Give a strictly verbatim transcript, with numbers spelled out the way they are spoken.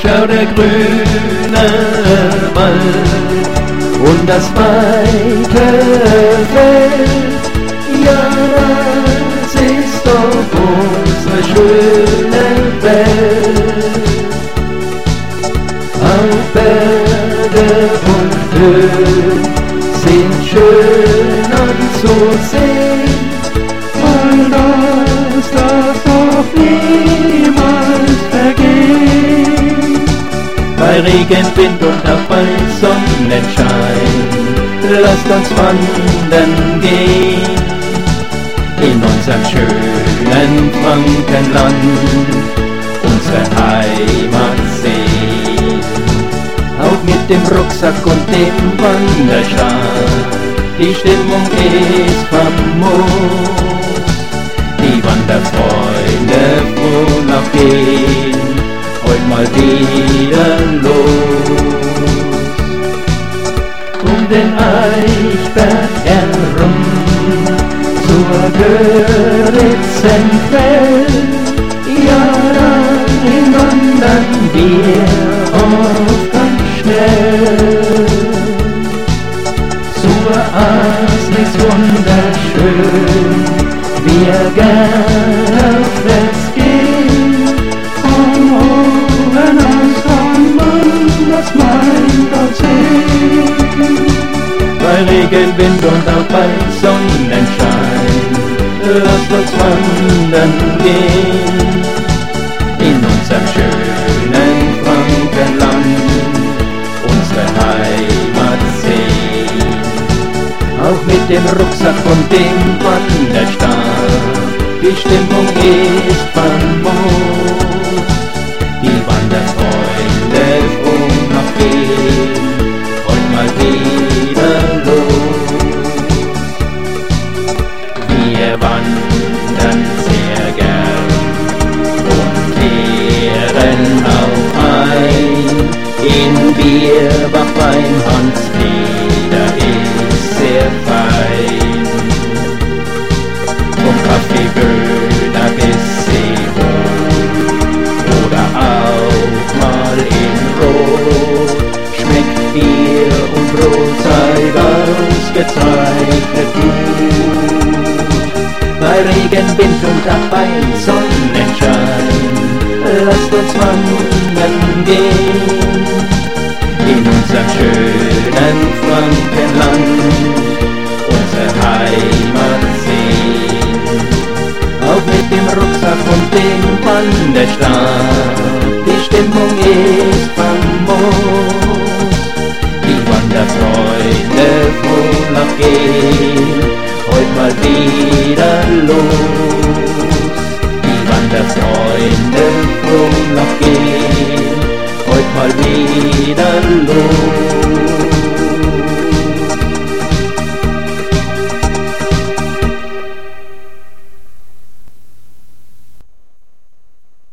schau der grüne Wald und das weite Feld. Ja, das ist doch unsere schöne Welt. Auch Berge und Höhen sind schön anzusehen, all das darf doch niemals vergehen. Bei Regen, Wind und auch bei Sonnenschein, lasst uns wandern gehen in unserem schönen Frankenland, unsere Heimat sehen. Auch mit dem Rucksack und dem Wanderstab, die Stimmung ist famos. Die Wanderfreunde froh noch gehen heute mal wieder los. Um den Eichberg herum zur Göritzenquell, ja, dahin wandern wir oft ganz schnell. Zur Asnis wunderschön, wir gern aufwärts gehen, von oben aus kann man das Main dort sehen. Bei Regen, Wind und auch bei Sonnenschein, lasst uns wandern gehen in unserem schönen Frankenland, unsere Heimat sehen. Auch mit dem Rucksack und dem Wanderstab, die Stimmung ist famos. Die Wanderfreunde froh noch gehen heute mal wieder los. Wir wandern sehr gern und kehren auch ein in Bierbach beim Hans Peter ist sehr fein. Vom Kaffeeböhner bis Seehof oder auch mal in Rot, schmeckt Bier und Brot, sei ausgezeichnet gut. Bei Regen, Wind und auch bei Sonnenschein, lasst uns wandern gehen in unserem schönen Frankenland, unsere Heimat sehen. Auch mit dem Rucksack und dem Wanderstab, die Stimmung ist famos. Die Wanderfreunde froh noch gehen heute mal wieder los. Die Wanderfreunde froh noch gehen heute mal wieder los.